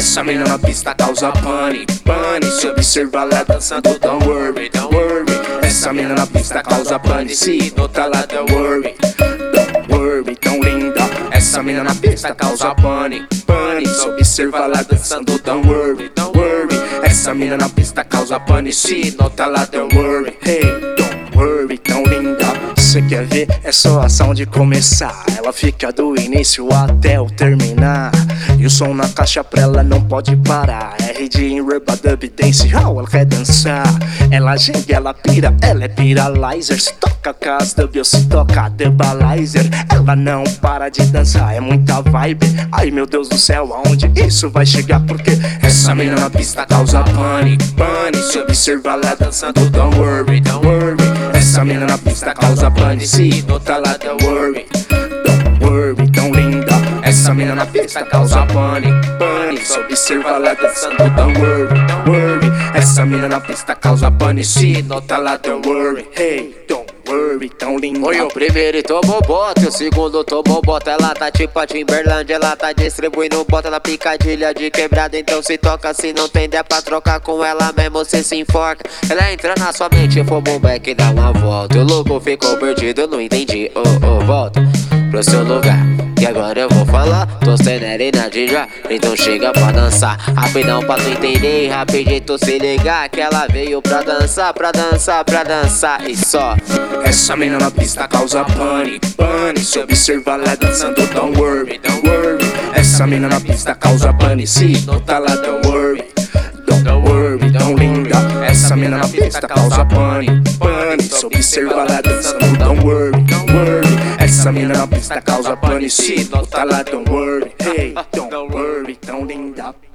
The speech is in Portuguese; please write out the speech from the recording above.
Essa mina na pista causa pane, pane. Se observa ela dançando, don't worry, don't worry. Essa mina na pista causa pane, se nota lá, don't worry, don't worry, tão linda. Essa mina na pista causa pane, pane. Se observa ela dançando, don't worry, don't worry. Essa mina na pista causa pane, se nota lá, don't worry, hey, don't worry, tão linda. Cê quer ver? É só ação de começar. Ela fica do início até o terminar. E o som na caixa pra ela não pode parar. R de Urban Dub Dance Hall, ela quer dançar. Ela ginga, ela pira, ela é piralizer. Se toca cas dub ou se toca dubalizer, ela não para de dançar, é muita vibe. Ai meu Deus do céu, aonde isso vai chegar? Porque essa mina na pista causa pane, pane. Se observa ela dançando, don't worry, don't worry. Essa mina na pista causa pane, se nota lá, don't worry, don't worry, tão linda. Essa mina na pista causa pane, pane. Se observa ela dançando, don't worry, don't worry. Essa mina na pista causa pane, se nota lá, don't worry, hey, don't worry, tão linda. Oi, o primeiro tomou bota, o segundo tomou bota. Ela tá tipo a Timberland, ela tá distribuindo bota na picadilha de quebrada. Então se toca, se não tem ideia pra trocar com ela mesmo, cê se enforca. Ela entra na sua mente, fuma um beck e dá uma volta. O louco ficou perdido, não entendi, volta pro seu lugar. E agora eu vou falar, tô sem na já. Então chega pra dançar, rapidão pra tu entender, rapidinho tu se ligar. Que ela veio pra dançar, pra dançar, pra dançar e só. Essa mina na pista causa pane, pane. Se observa ela dançando, don't worry, don't worry. Essa mina na pista causa pane, se nota lá, don't worry, don't worry, tão linda. Essa mina na pista causa pane, pane. Se observa ela dançando, don't worry, don't worry. Essa mina na pista causa pane, se nota lá, don't worry, hey, don't worry, tão linda.